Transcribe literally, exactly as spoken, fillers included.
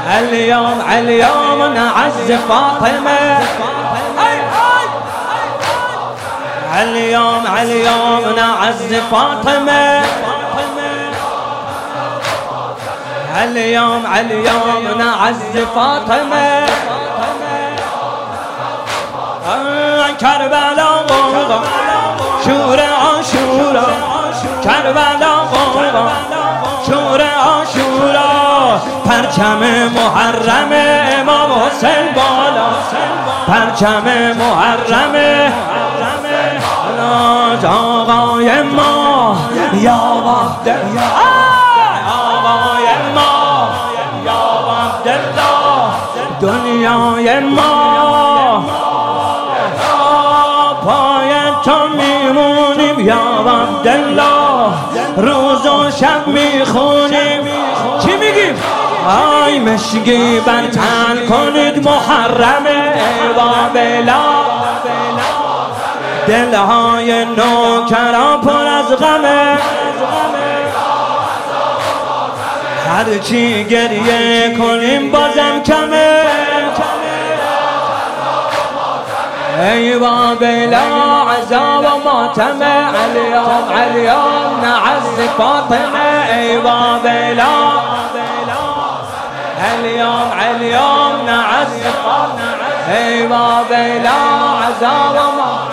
اليوم اليوم نعز فاطمة، اليوم اليوم نعز فاطمة، اليوم اليوم نعز فاطمة. کربلا شور عاشورا، کربلا شور عاشورا، پرچم محرم امام حسین بالا، پرچم محرم آقای ما یا وحده، آقای ما یا عبدالله، دنیای ما پای تو میمونیم یا عبدالله، روز و شب میخونیم. چی میگیم؟ آی مشگی بر تن کنید محرم و بلا، دلهای نوکرا پر از غمه، هرچی گریه کنیم بازم کمه. ای و بلا عزا و ماتمه، اليوم اليوم نعز فاطمه. ای و بلا اليوم اليوم نعز فاطمه، ای و بلا عزا و ماتمه.